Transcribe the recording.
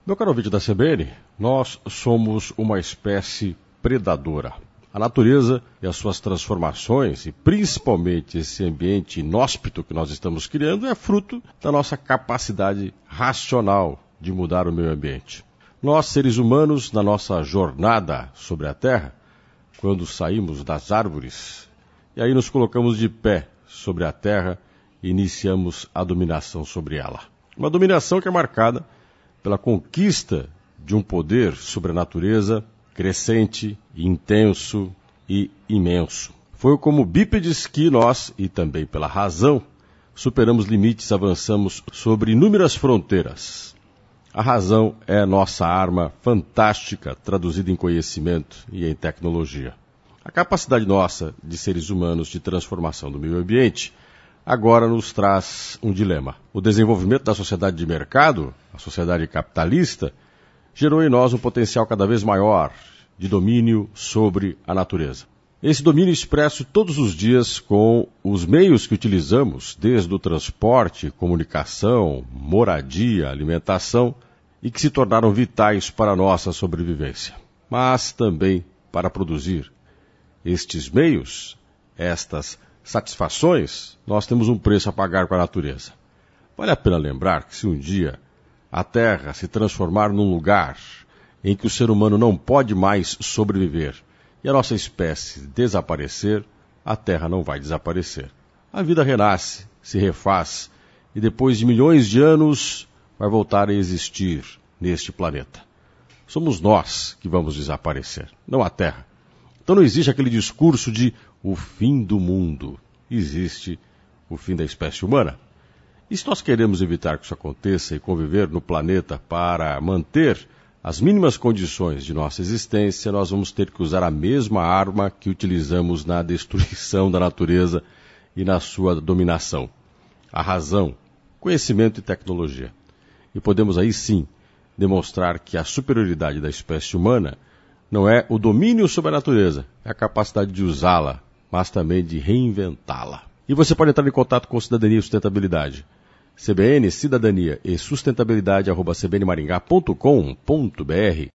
Meu caro ouvinte da CBN, nós somos uma espécie predadora. A natureza e as suas transformações, e principalmente esse ambiente inóspito que nós estamos criando, é fruto da nossa capacidade racional de mudar o meio ambiente. Nós, seres humanos, na nossa jornada sobre a Terra, quando saímos das árvores, e aí nos colocamos de pé sobre a Terra e iniciamos a dominação sobre ela. Uma dominação que é marcada pela conquista de um poder sobre a natureza crescente, intenso e imenso. Foi como bípedes que nós, e também pela razão, superamos limites, avançamos sobre inúmeras fronteiras. A razão é a nossa arma fantástica, traduzida em conhecimento e em tecnologia. A capacidade nossa, de seres humanos, de transformação do meio ambiente, agora nos traz um dilema. O desenvolvimento da sociedade de mercado, a sociedade capitalista, gerou em nós um potencial cada vez maior de domínio sobre a natureza. Esse domínio expresso todos os dias com os meios que utilizamos, desde o transporte, comunicação, moradia, alimentação, e que se tornaram vitais para a nossa sobrevivência. Mas também para produzir estes meios, estas satisfações, nós temos um preço a pagar com a natureza. Vale a pena lembrar que se um dia a Terra se transformar num lugar em que o ser humano não pode mais sobreviver e a nossa espécie desaparecer, a Terra não vai desaparecer. A vida renasce, se refaz e depois de milhões de anos vai voltar a existir neste planeta. Somos nós que vamos desaparecer, não a Terra. Então não existe aquele discurso de o fim do mundo. Existe o fim da espécie humana. E se nós queremos evitar que isso aconteça e conviver no planeta para manter as mínimas condições de nossa existência, nós vamos ter que usar a mesma arma que utilizamos na destruição da natureza e na sua dominação. A razão, conhecimento e tecnologia. E podemos aí sim demonstrar que a superioridade da espécie humana não é o domínio sobre a natureza, é a capacidade de usá-la, mas também de reinventá-la. E você pode entrar em contato com Cidadania e Sustentabilidade. CBN, Cidadania e Sustentabilidade, @cbnmaringá.com.br